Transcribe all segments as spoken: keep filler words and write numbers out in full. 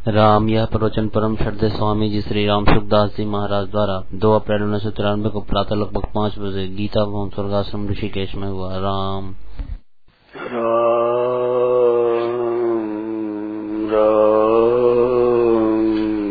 राम। यह प्रवचन परम श्रद्धेय स्वामी जी श्री राम सुखदास जी महाराज द्वारा दो अप्रैल उन्नीस सौ तिरानवे को प्रातः लगभग पाँच बजे गीता भवन स्वर्गाश्रम ऋषिकेश में हुआ। राम राम राम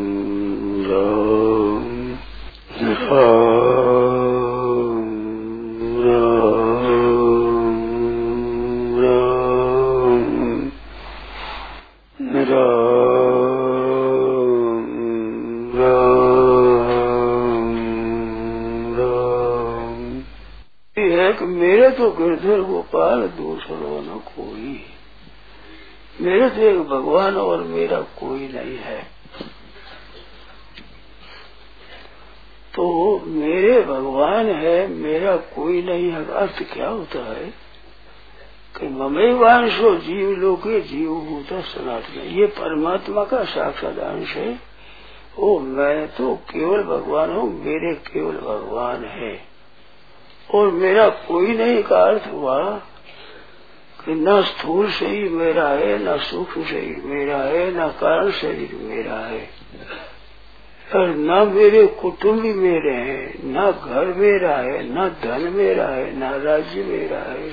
मेरे तो गिरधर गोपाल दूसरों न कोई, मेरे तो एक भगवान और मेरा कोई नहीं है। तो मेरे भगवान है, मेरा कोई नहीं है, अर्थ क्या होता है कि ममैवांशो जीव लोके जीव भूता सनातन, ये परमात्मा का साक्षात अंश है। ओ मैं तो केवल भगवान हूँ, मेरे केवल भगवान है और मेरा कोई नहीं का अर्थ हुआ कि न स्थूल शरीर मेरा है, न सूक्ष्म शरीर मेरा है, न कारण शरीर मेरा है, और न मेरे कुटुंबी मेरे हैं, न घर मेरा है, न धन मेरा है, न राज्य मेरा है,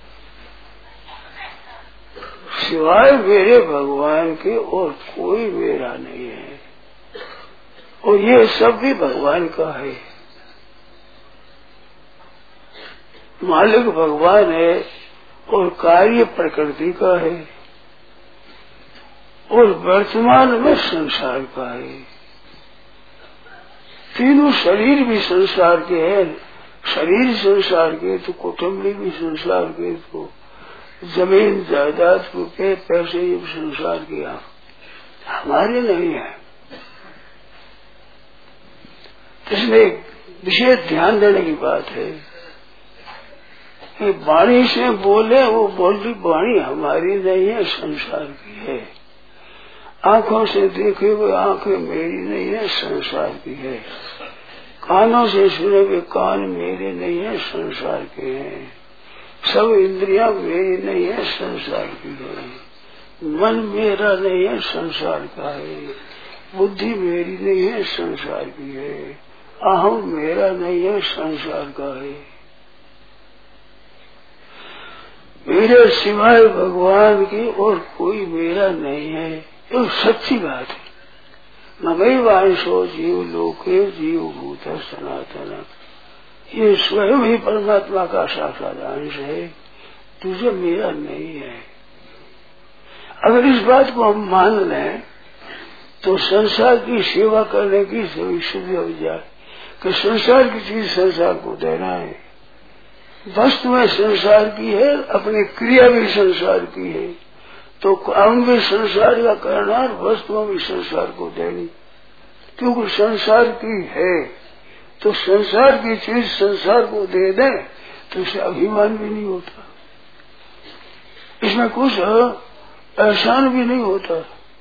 सिवाय मेरे भगवान के और कोई मेरा नहीं है। और ये सब भी भगवान का है। मालिक भगवान है और कार्य प्रकृति का है और वर्तमान में संसार का है। तीनों शरीर भी संसार के हैं, शरीर संसार के तो कुटुंबी भी संसार के, तो जमीन जायदाद रुपये पैसे ये भी संसार के, हमारे नहीं है। इसमें विशेष ध्यान देने की बात है कि वाणी से बोले, वो बोली वाणी हमारी नहीं है, संसार की है। आंखों से देखे हुए आंखें मेरी नहीं है, संसार की है। कानों से सुने हुए कान मेरे नहीं है, संसार के हैं। सब इंद्रियां मेरी नहीं है, संसार की है। मन मेरा नहीं है, संसार का है। बुद्धि मेरी नहीं है, संसार की है। अहम मेरा नहीं है, संसार का है। मेरे सिवाय भगवान की और कोई मेरा नहीं है, ये सच्ची बात है। ममैवांशो जीव लोके जीव भूत सनातन, ये स्वयं ही परमात्मा का साक्षात अंश है, तुझे मेरा नहीं है। अगर इस बात को हम मान लें तो संसार की सेवा करने की सिद्ध हो जाए कि संसार की चीज संसार को देना है। वस्तु में संसार की है, अपनी क्रिया भी संसार की है, तो काम भी संसार का करना और वस्तुओं भी संसार को देनी, क्योंकि संसार की है। तो संसार की चीज संसार को दे दे तो उसे अभिमान भी नहीं होता, इसमें कुछ एहसान भी नहीं होता।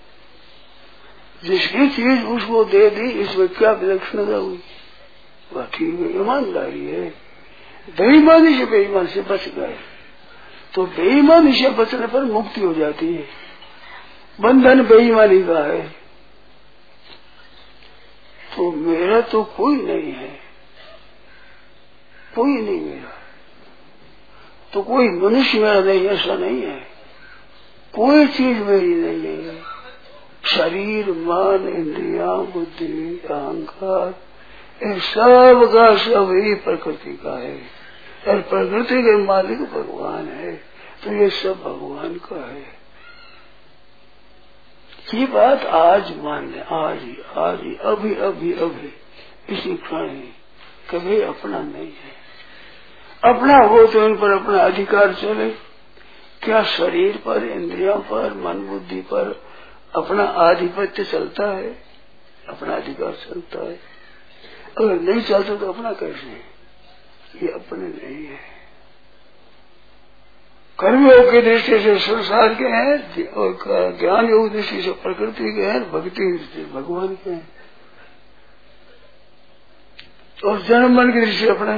जिसकी चीज उसको दे दी, इसमें क्या विलक्षणता हुई, वह ठीक है, ईमानदारी है। बेईमानी से बेईमान से बच गए, तो बेईमानी से बचने पर मुक्ति हो जाती है। बंधन बेईमानी का है। तो मेरा तो कोई नहीं है, कोई नहीं मेरा, तो कोई मनुष्य मेरा नहीं, ऐसा नहीं है। कोई चीज मेरी नहीं है। शरीर, मन, इंद्रिया, बुद्धि, अहंकार, ये सब का सब ही प्रकृति का है और प्रकृति के मालिक भगवान है, तो ये सब भगवान का है। ये बात आज मान ले, आज ही आज ही अभी अभी अभी इसी क्षण ही, कभी अपना नहीं है। अपना हो तो इन पर अपना अधिकार चले। क्या शरीर पर, इंद्रियों पर, मन बुद्धि पर अपना आधिपत्य चलता है? अपना अधिकार चलता है। अगर नहीं चलता तो अपना कैसे है? ये अपने नहीं है। कर्मयोग की दृष्टि से संसार के हैं और ज्ञान योग दृष्टि से प्रकृति के हैं, भक्ति दृष्टि से भगवान के हैं। और जन्म मन की दृष्टि से अपने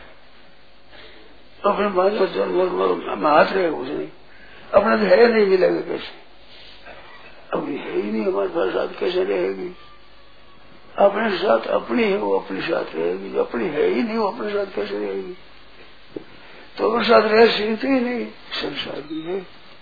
अपने मानो जन्म हाथ रहेगा कुछ नहीं, अपना तो है नहीं, मिलेगा कैसे? अपनी है ही नहीं, हमारे पास साथ कैसे रहेगी? अपने साथ अपनी है, वो अपने साथ रहेगी। जो अपनी है ही नहीं, वो अपने साथ कैसे रहेगी? तो अपने साथ रह सकती ही नहीं, संसार की है।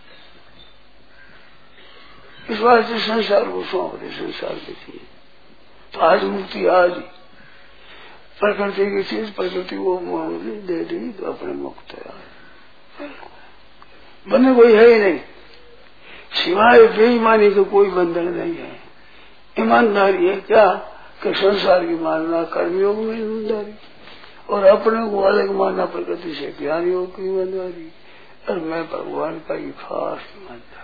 इस बात से संसार को सौंप दे, संसार की चीज। तो आज मुक्ति, आज प्रकृति की चीज प्रकृति को दे दी तो अपने मुक्त है। बंधन कोई है ही नहीं, सिवाय बेईमानी तो कोई बंधन नहीं है। ईमानदारी है क्या कि संसार की मानना, कर्मयोग में ईमानदारी, और अपने को अलग मानना प्रकृति से ज्ञान योग की ईमानदारी, और मैं भगवान का ही खास ईमानदारी।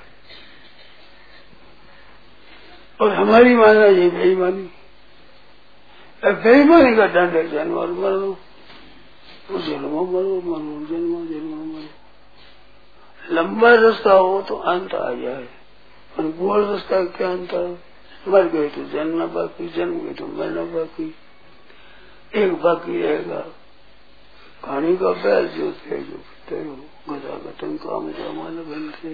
और हमारी मानना ये बेईमानी, बेईमानी का दंड है जन्म और मरो, जन्मो मरो, मरो जन्मो, जन्मो मरो। लंबा रास्ता हो तो अंत आ जाए, और गोल रास्ता क्या अंत है? मर गए तो जन्म बाकी, जन्म गए तो मरना बाकी, एक बाकी रहेगा कहानी का बैल जो थे जो तेरो गदा गतन काम का मान बनते।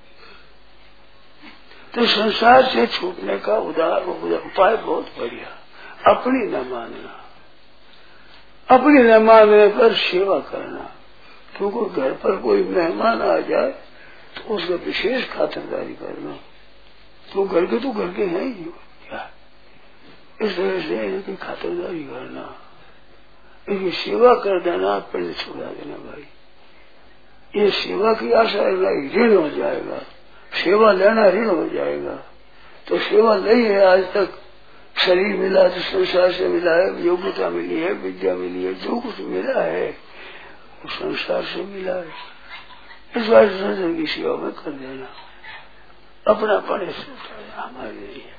तो संसार से छूटने का उदार उपाय बहुत बढ़िया, अपनी न मानना, अपनी न मानने पर सेवा करना। क्योंकि घर पर कोई मेहमान आ जाए तो उसका विशेष खातिरदारी करना, तो घर के तो घर के हैं ही क्या, इस तरह से इनकी खातिरदारी करना, इनकी सेवा कर देना, पेड़ छुड़ा देना। भाई ये सेवा की आशा ऋण हो जाएगा, सेवा लेना ऋण हो जाएगा। तो सेवा नहीं है, आज तक शरीर मिला तो संसार से मिला है, योग्यता मिली है, विद्या मिली है, जो कुछ मिला है वो संसार से मिला है। इस बार संसार की सेवा में कर देना, अपना पड़े से उठा देना, हमारे लिए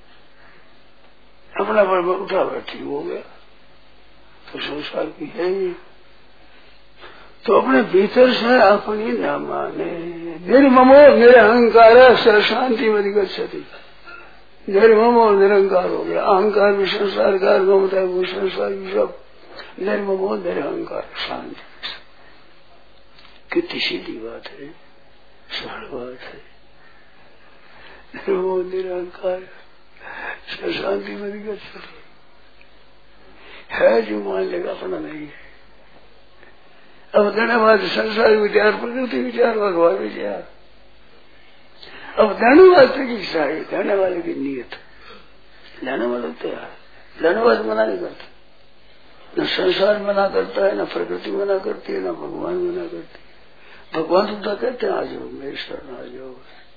अपना पड़ में उठा बैठी हो गया तो संसार की है ही। तो अपने भीतर से अपनी न माने, निर्ममो निरहंकार स शांति में गच्छति। निर्ममो निरंकार हो गया, अहंकार भी संसार का, ममता वो संसार भी सब। निर्ममो निरहंकार शांति, कितनी सीधी बात है, सरल बात है। निर्ममो निरहंकार स शांति में गच्छति है, जो मान लेगा अपना नहीं है। अब धन्यवाद संसार विचार, प्रकृति विचार, भगवान विचार। अब धन्यवाद की इच्छा है, धन्यवाद की नीयत, लेने वाला तैयार, धन्यवाद मना नहीं करता, न संसार मना करता है, न प्रकृति मना करती है, न भगवान मना करती है। भगवान तो कहते हैं आ जाओ मेरे शरण आ जाओ,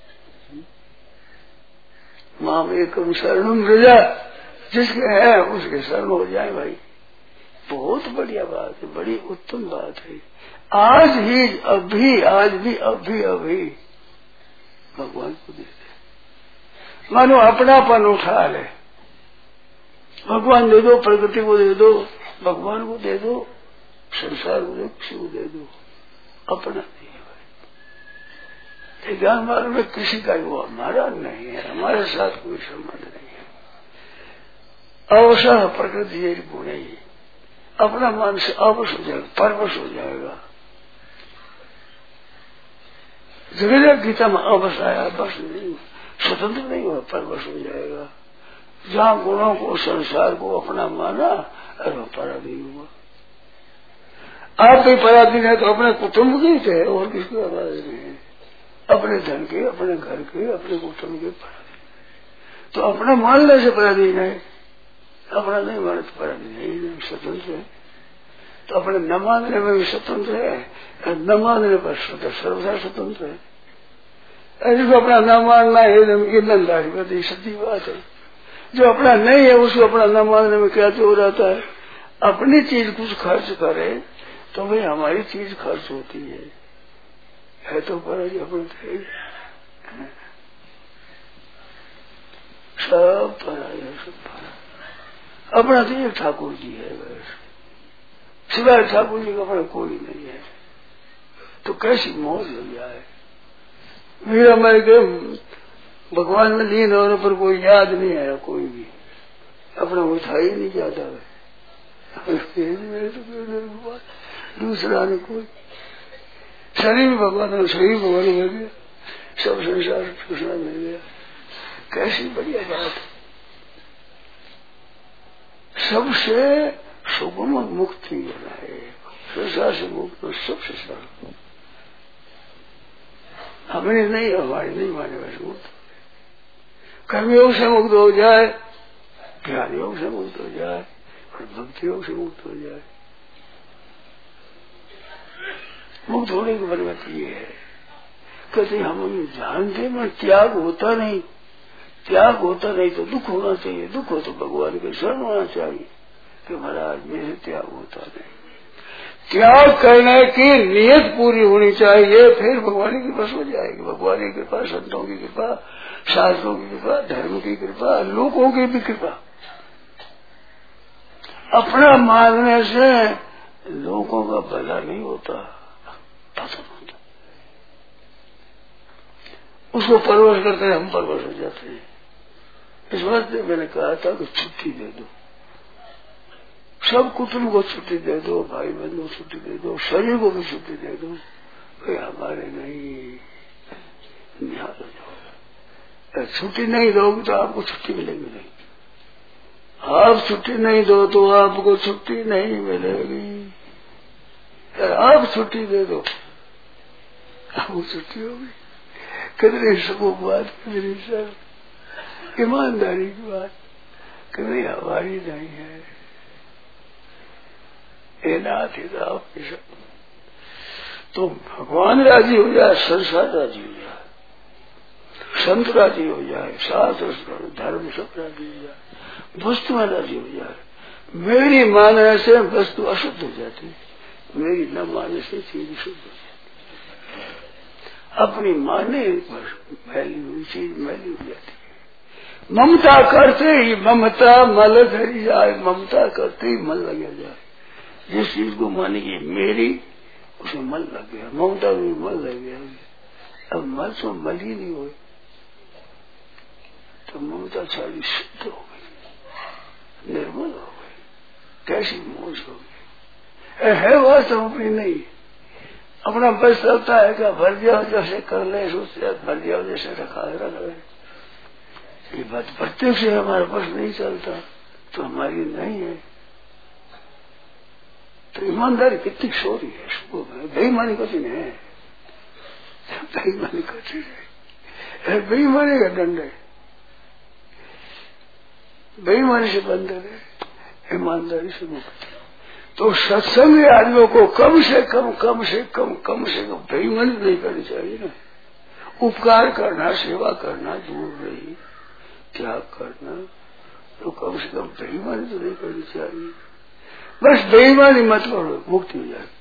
माम एकम शरणम रजा, जिसके है उसके शरण हो जाए। भाई बहुत बढ़िया बात है, बड़ी उत्तम बात है। आज ही अभी, आज भी अभी अभी भगवान को दे दे, मानो अपनापन उठा ले, भगवान दे दो, प्रकृति को दे दो, भगवान को दे दो, संसार को दे, किसी को दे दो, अपना नहीं है। भाई ज्ञान मार्ग में किसी का वो हमारा नहीं है, हमारे साथ कोई संबंध नहीं है। अवसर प्रकृति गुण ही, अपना मन से अवश्य हो जाएगा, परवश हो जाएगा। जगह गीता में अवश्य आया, बस नहीं, स्वतंत्र नहीं हुआ, परवश हो जाएगा। जहाँ गुणों को, संसार को अपना माना, और वो पराधीन हुआ। आप भी पराधीन है तो अपने कुटुंब के थे, और किसके पराधीन है? अपने धन के, अपने घर के, अपने कुटुंब के पराधीन। तो अपना मानने से पराधीन है, अपना नहीं माने तो पराधीन नहीं, स्वतंत्र है। तो अपने न मानने में भी स्वतंत्र है, न मानने पर सर्वथा स्वतंत्र है। जिसको अपना न मानना है ईमानदारी बड़ी सच्ची बात है। जो अपना नहीं है उसको अपना न मानने में क्या जो रहता है? अपनी चीज कुछ खर्च करे तो भाई हमारी चीज खर्च होती है, है तो पर अपने सब पराया, सब पराया। अपना तो एक ठाकुर जी है, बस सिवाय ठाकुर जी का अपना कोई नहीं है। तो कैसी मौज हो जाए। मीरा माई के भगवान में लीन होने पर कोई याद नहीं आया, कोई भी अपना उठा ही नहीं जाता है। दूसरा ने कोई शरीर भगवान, शरीर भगवान मिल गया, सब संसार कृष्णा मिल गया। कैसी बढ़िया बात है। सबसे सुगम मुक्ति बनाए, संसार से मुक्त हो सबसे सरल। हमने नहीं, हमारी नहीं माने वैसे मुक्त। कर्मयोग से मुक्त हो जाए, ज्ञान योग से मुक्त हो जाए और भक्ति योग से मुक्त हो जाए। मुक्त होने की बरकत ये है, कहते हम जानते मैं त्याग होता नहीं, त्याग होता नहीं तो दुख होना चाहिए, दुख हो तो भगवान के शरण होना चाहिए कि महाराज मेरे त्याग होता नहीं। त्याग करने की नियत पूरी होनी चाहिए, फिर भगवान की कृपा हो जाएगी। भगवान की कृपा, संतों की कृपा, शास्त्रों की कृपा, धर्म की कृपा, लोगों की भी कृपा। अपना मानने से लोगों का भला नहीं होता, पसंद होता। उसको परवश करते हैं, हम परवश हो जाते हैं। इस वास्ते मैंने कहा था कि छुट्टी दे दो, सब कुटुंब को छुट्टी दे दो, भाई बहन को छुट्टी दे दो, शरीर को भी छुट्टी दे दो। भाई हमारे नहीं, निहाल हो जाओ। छुट्टी नहीं दोगे तो आपको छुट्टी मिलेगी नहीं, आप छुट्टी नहीं दो तो आपको छुट्टी नहीं मिलेगी। आप छुट्टी दे दो आपको छुट्टी होगी। कितनी सुबह बात, कितनी सर ईमानदारी की बात, कितनी हमारी नहीं है। ए नाथ आपके सब तो भगवान राजी हो जाए, संसार राजी हो जाए, संत राजी हो जाए, शास्त्र धर्म सब राजी हो जाए, वस्तु में राजी हो जाए। मेरी मानने से वस्तु अशुद्ध हो जाती है, मेरी न मानने से चीज शुद्ध हो जाती है। अपनी माने पर मैली हुई चीज मैली हो जाती है। ममता करते ही ममता मल धरी जाए, ममता करते ही मल लग जाए। जिस चीज को मानेगी मेरी, उसमें मल लग गया, ममता में मल लग गया। अब मल तो मल ही नहीं हुई तो ममता सारी शुद्ध हो गई, निर्मल हो गई, कैसी मौज हो गई। है वास्तव अपनी नहीं, अपना बस चलता है क्या, भर जाओ जैसे कर ले, सोचते भर जाओ जैसे रखा है रख ले। ये बात प्रत्यक्ष से हमारे पास नहीं चलता तो हमारी नहीं है। तो ईमानदारी कितनी छोरी है, शुभ है। बेईमानी कठिन है, बेईमानी कठिन है, बेईमानी का दंड है, बेईमानी से बंधन है, ईमानदारी से मुक्त। तो सत्संग आदमियों को कम से कम कम से कम कम से कम बेईमानी नहीं करनी चाहिए ना। उपकार करना, सेवा करना दूर रही, त्याग करना, तो कम से कम बेईमानी तो नहीं करनी चाहिए। बस बेईमानी मत करो, मुक्ति हो जाए।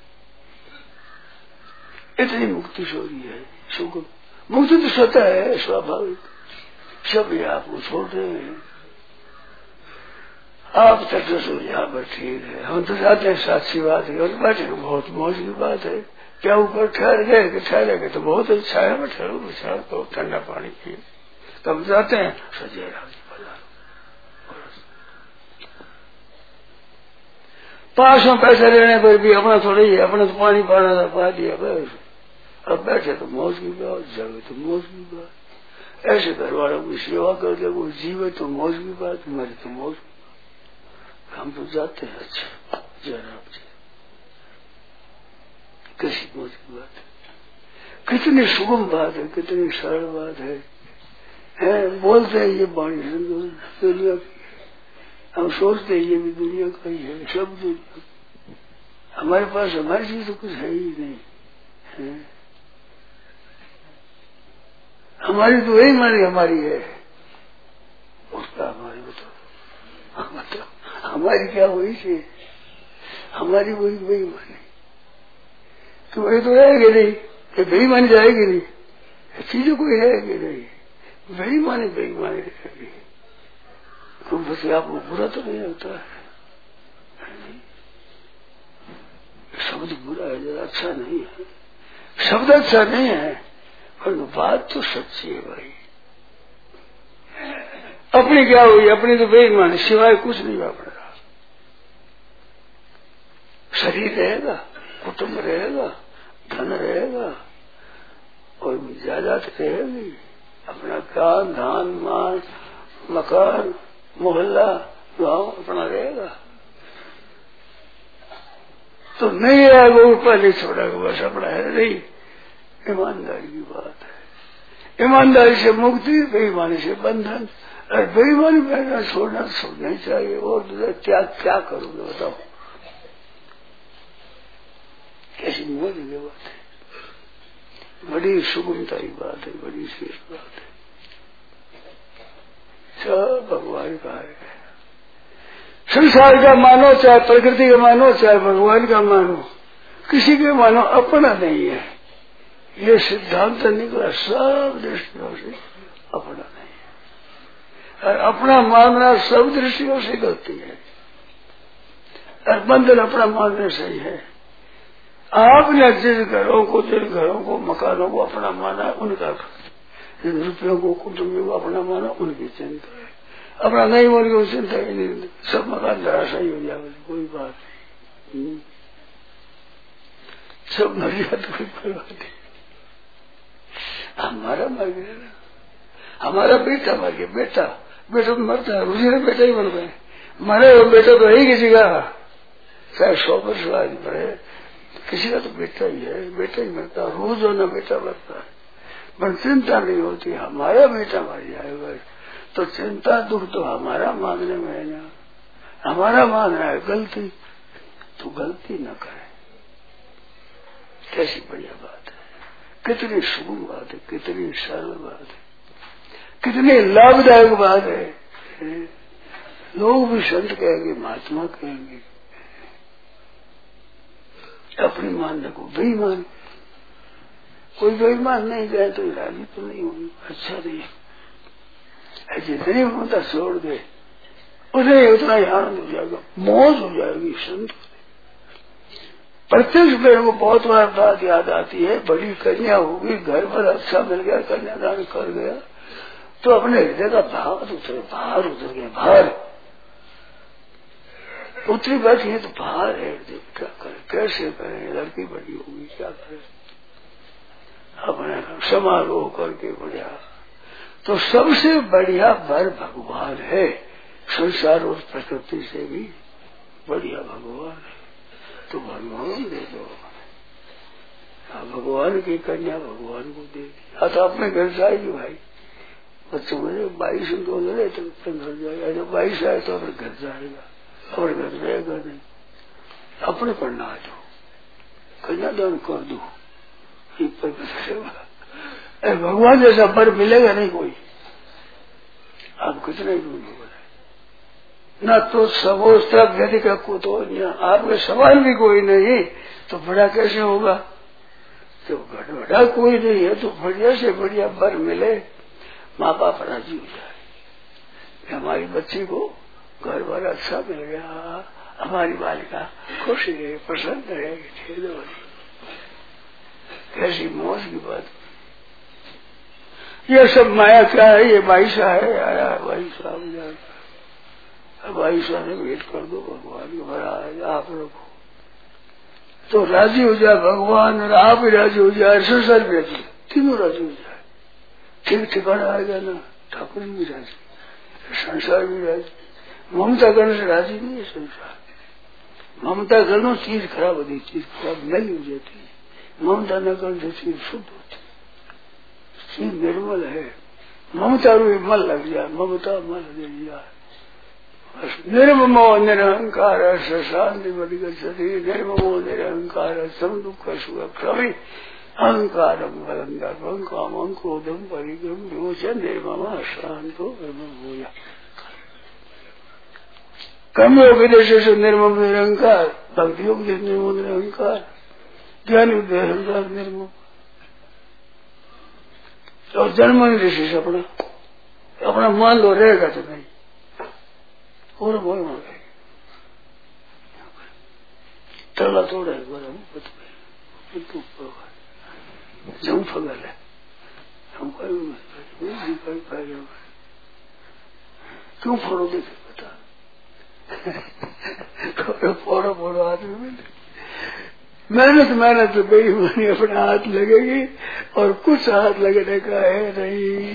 इतनी मुक्ति छोड़ी है, सुगम मुक्ति तो स्वतः है, स्वाभाविक। सब ये आपको छोड़ रहे हैं, आप तक तो यहाँ पर ठीक है। हम तो जाते हैं, साक्षी बात है, और बैठे बहुत मौज की बात है। क्या ऊपर ठहर गए कि ठहरे गए तो बहुत अच्छा है, मैं ठहरू ठहर ठंडा पानी पिए। तब जाते हैं सजे राम पास में पैसे लेने पर भी अपना थोड़ा ही, अपना तो पानी पाना था, पा दिया बस। अब बैठे तो मौज की बात, जगे तो मौज की बात। ऐसे घर वालों की सेवा करके वो जीवे तो मौज की बात, मरे तो मौज की बात। हम तो जाते हैं, अच्छा जयराम जी कैसी मौज की बात है, कितनी सुगम बात है, कितनी सरल बात है, है? बोलते हैं ये बाणी दुनिया की, हम सोचते हैं ये भी दुनिया का ही है, सब दुनिया। हमारे पास हमारी चीज तो कुछ है ही नहीं है। हमारी तो वही मानी हमारी है, उसका हमारी बताओ, मतलब हमारी क्या वही चीज, हमारी वही वही मानी तो वही तो रहेगी नहीं, कि बेईमानी जाएगी नहीं, चीजें कोई रहेगी नहीं, बेईमानी बेईमानी रहेगी। तो बस आपको बुरा तो नहीं होता है, शब्द बुरा है, जरा अच्छा नहीं है, शब्द अच्छा नहीं है, पर बात तो सच्ची है भाई। अपनी क्या हुई, अपनी तो बेईमानी, सिवाय कुछ नहीं वापरेगा। शरीर रहेगा, कुटुंब रहेगा, धन रहेगा और जायदाद रहेगी, अपना ज्ञान धान मान मकान मोहल्ला गांव अपना रहेगा। तो नहीं है वो पहले छोड़ा बस अपना है नहीं। ईमानदारी की बात है। ईमानदारी से मुक्ति, बेईमानी से बंधन। और बेईमानी में छोड़ना छोड़ना ही चाहिए। और क्या क्या करोगे बताओ, कैसी मौज की बात है। बड़ी सुगमता की बात है, बड़ी शेष बात है। सब भगवान का है। संसार का मानो, चाहे प्रकृति का मानो, चाहे भगवान का मानो, किसी के मानो अपना नहीं है। ये सिद्धांत निकला सब दृष्टियों से अपना नहीं है। और अपना मानना सब दृष्टियों से गलती है। और बंधन अपना मानने सही है। आपने जिन घरों को जिन घरों को मकानों को अपना माना उनका, जिन रुपयों को कुटुंबियों को अपना माना उनकी चिंता है। अपना नहीं मान के चिंता ही नहीं। सब मकान धराशायी हो जाए, कोई बात नहीं। सब मर गया तो कोई परवाह नहीं। हमारा मर गया ना, हमारा बेटा मर गया। बेटा बेटा तो मरता है, उसी ने बेटा ही मर गए। मरे वो बेटा तो है किसी का, चाहे सौ वर्ष आज मरे, किसी का तो बेटा ही है। बेटा ही मरता, रोज होना बेटा मरता है। पर चिंता नहीं होती हमारा बेटा मर जाएगा। तो चिंता दुख तो हमारा मानने में है ना। हमारा मान रहा है गलती, तो गलती न करे। कैसी बढ़िया बात है, कितनी सुगम बात है, कितनी सरल बात है, कितनी लाभदायक बात है। लोग भी संत कहेंगे, महात्मा कहेंगे, अपनी मानने को बेईमान। कोई बेईमान नहीं गए तो राजी तो नहीं होगी, अच्छा नहीं है। जितनी ममता छोड़ दे उसे उतना ही आनंद हो जाएगा, मौज हो जाएगी। संत प्रत्यक्ष मेरे को बहुत बार बात याद आती है। बड़ी कन्या होगी, घर पर अच्छा मिल गया, कन्यादान कर गया तो अपने हृदय का भार उतर भार उतर गया। भार उतरी बैठी है तो भार है, क्या करे, कैसे करें। लड़की बड़ी होगी, क्या करे, अपने समारोह करके बढ़िया। तो सबसे बढ़िया वर भगवान है। संसार और प्रकृति से भी बढ़िया भगवान है। तो भगवान दे दो। भगवान की कन्या भगवान को दे दी। हाँ तो अपने घर जाएगी भाई, बच्चों में बाईस उनको ले तो अपने घर जाएगा। जब बाईस आए तो अपने घर जाएगा, अपने घर रहेगा नहीं। अपने पर ना दो, कन्यादान कर दो। भगवान जैसा वर मिलेगा नहीं कोई। आप कितने ढूंढो ना, तो सबोस्त्र व्यक्ति का को तो आपके सवाल भी कोई नहीं तो बड़ा कैसे होगा। तो बड़ा कोई नहीं है तो बढ़िया से बढ़िया वर मिले, माँ बाप राजी हो जाए। हमारी बच्ची को घर बार अच्छा मिल गया, हमारी बालिका खुश है, प्रसन्न रहेगी। कैसी मौज की बात। ये सब माया क्या है, ये बाईसा है। आया बाईसा बाईसा ने भेंट कर दो भगवान को, महाराज आप रखो तो राजी हो जाए भगवान, और आप भी राजी हो जाए, संसार भी राजी, तीनों राजी हो जाए। ठीक ठिकाना आएगा ना, ठाकुर भी राजी, संसार भी राजी। ममता करने से राजी नहीं है संसार। ममता करना चीज खराब होती, चीज खराब नहीं हो जाती। ममता न करने से चीज शुद्ध होती, चीज निर्मल है। ममता रूपी मल लग जाए, ममता मल लग जाए। निर्ममो निरहंकार शांति बड़ी गति, निर्ममो निरहंकार सम दुख सुख प्रवि अहंकारम बलंदर्भं कामं क्रोधम परिगम विमोचन निर्ममा शांतो ब्रह्मभूया। कर्मयोग से निर्मम निरहंकार, भक्ति योग निर्मम निरहंकार, ज्ञान योग निरहंकार निर्मम। और जन्म ऋषि से अपना अपना मान लो, रहेगा तो नहीं और वो मान गए। तला तोड़ा एक बार हम जम फगल है हमको क्यों फोड़ो देखे बता। फोड़ो फोड़ो आदमी मेहनत मेहनत तो बेईमानी अपना हाथ लगेगी और कुछ हाथ लगने का है नहीं।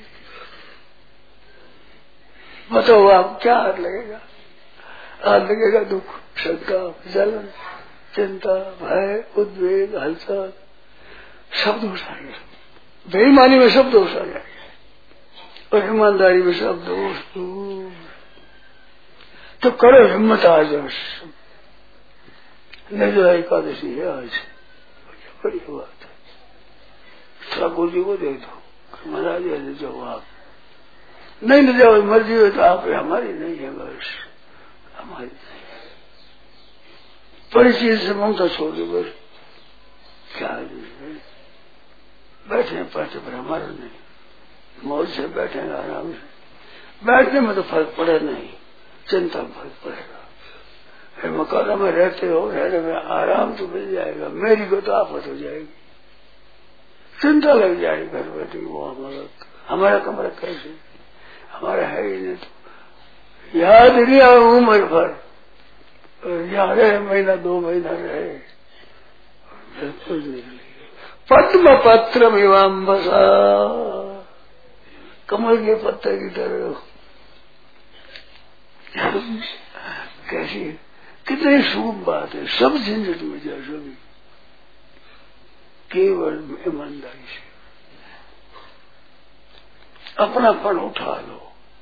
बताओ आप क्या हाथ लगेगा? हाथ लगेगा दुख, शंका, जलन, चिंता, भय, उद्वेग, हलचल, सब दोष आ गए। बेईमानी में सब दोष आ जाएंगे और ईमानदारी में सब दोष दूर। तो करो हिम्मत आज। निर्जला एकादशी है आज, बड़ी बात है। ठाकुर जी को दे दो, महाराज ले जाओ आप। नहीं ले जाओ, मर्जी हो तो आप, हमारी नहीं है, बस हमारी नहीं है। बड़ी चीज से ममता छोड़ दो बस। क्या बैठे पढ़ते पर हमारा नहीं, मौज से बैठेंगे आराम से। बैठने में तो फर्क पड़े नहीं, चिंता में फर्क पड़ेगा। मकान में रहते हो, रहने में आराम तो मिल जाएगा, मेरी को तो आफत हो जाएगी, चिंता लग जाएगी घर बैठे। वो हमारा हमारा कमरा कैसे, हमारा है ही नहीं। तो याद नहीं आ उम्र भर यहाँ रहे, महीना दो महीना रहे, बिल्कुल नहीं। पद्म पत्र विवाम बसा, कमल के पत्ते की तरह। कैसी कितनी शुभ बात है। सब झंझट में जाए, सभी केवल ईमानदारी से अपनापन उठा लो।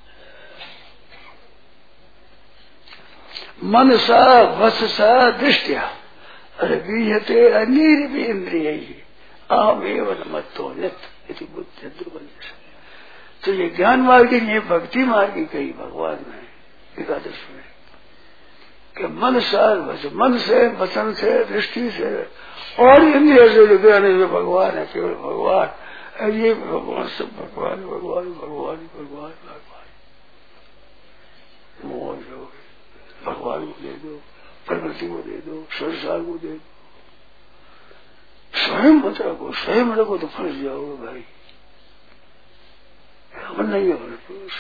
मनसा वससा दृष्टिया अरे बीजते अनीर भी इंद्रिय आम एवं मत्तो नित इति बुद्धि ध्रुवं। तो ये ज्ञान मार्ग की, ये भक्ति मार्ग की कही भगवान ने एकादश में कि मन सार बस, मन से, वचन से, दृष्टि से और इंद्रिय से जो ज्ञान है भगवान है, केवल भगवान। ये भगवान सब भगवान भगवान भगवान भगवान भगवान। मोह जो भगवान को दे दो, प्रकृति को दे दो, संसार को दे दो, स्वयं मत रखो। स्वयं रखो तो फंस जाओगे भाई। हम नहीं है पुरुष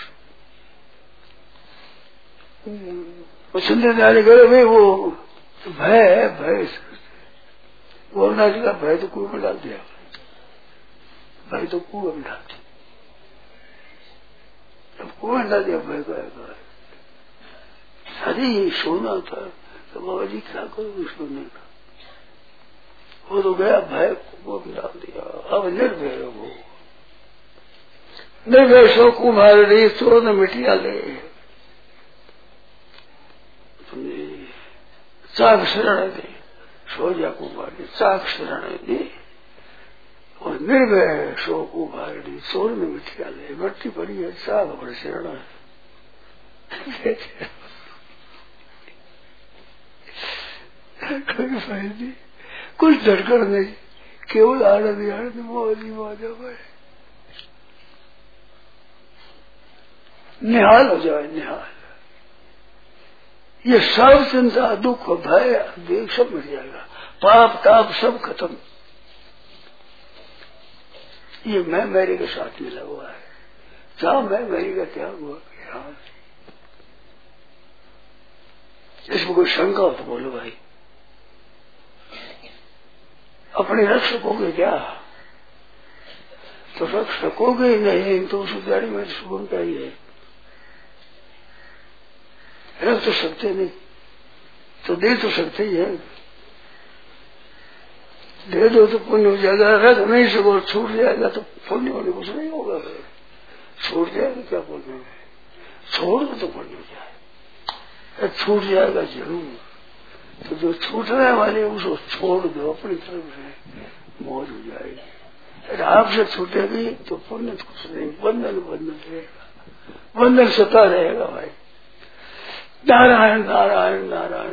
सुंदर जाने करे भाई। वो भय है, भय बोलना जी का भय तो कुएं में डाल दिया, भय तो कुएं में डाल दिया। अब कुएं में डाल दिया भय का। अरे ये सोना था तो बाबा जी क्या करो सोने का, वो तो गया, भय को डाल दिया। अब निर्भय रहो, निर्भय सो कुम्हार रही सो न मिटिया ले। चाक शरण दे, सो जा कुम्हारी चाक शरण दे, और निर्भय सो कुम्हार दी सो न मिटिया ले। मट्टी पड़ी है, चाक पर शरण है। कोई फायदे, कुछ धड़कन नहीं, केवल आनंद आनंद मोदी मौजा भाई। निहाल हो जाए, निहाल। ये सब चिंता, दुख, भय, देख सब मिट जाएगा, पाप ताप सब खत्म। ये मैं मेरे के साथ मिला हुआ है। जहां मैं मेरी का त्याग हुआ, इसमें कोई शंका हो तो बोलो भाई। अपने रख सकोगे क्या? तो रख सकोगे ही नहीं तो उस गाड़ी में सुकून का ही है। रख तो सकते नहीं, तो दे तो सकते ही है। दे दो तो पुण्य हो जाएगा, रख नहीं सको छूट जाएगा तो पुण्य होने कुछ नहीं होगा। छूट जाएगा क्या पुण्य है? छोड़ दो तो पुण्य हो जाए, छूट जाएगा जरूर। तो जो छूटने वाले उसको छोड़ दो, अपनी तरफ से मौज हो जाएगी। अगर आपसे छूटेगी तो पुण्य तो कुछ नहीं, बंधन बंधन रहेगा, बंधन सता रहेगा भाई। नारायण नारायण नारायण।